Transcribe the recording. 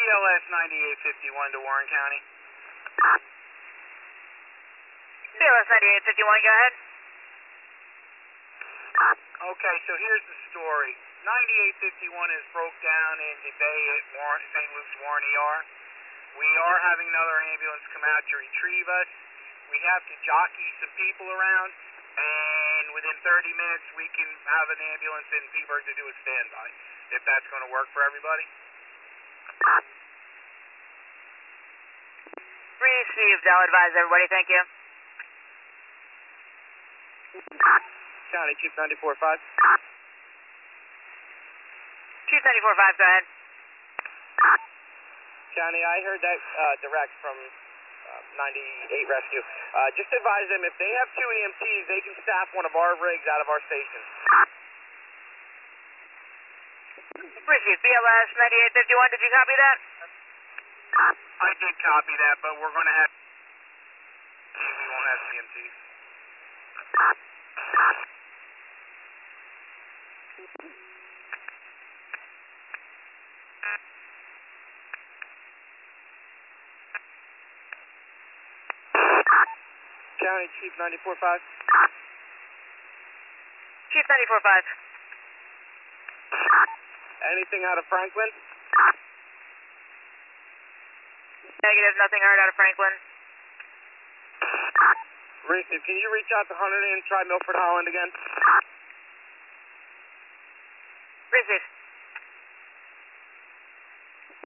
BLS 9851 to Warren County. BLS 9851, go ahead. Okay, so here's the story. 9851 is broke down in the bay at St. Luke's Warren ER. We are having another ambulance come out to retrieve us. We have to jockey some people around, and within 30 minutes we can have an ambulance in Peaburg to do a standby, if that's going to work for everybody. Received, I'll advise everybody, thank you. County Chief 94.5. Chief 94.5, go ahead. County, I heard that direct from 98 Rescue. Just advise them if they have 2 EMTs, they can staff one of our rigs out of our station. Received, BLS 9851, did you copy that? I did copy that, but we're going to have... We won't have EMTs. County Chief 94.5. Chief 94.5. Anything out of Franklin? Negative, nothing heard out of Franklin. Received. Can you reach out to Hunter and try Milford Holland again? Received.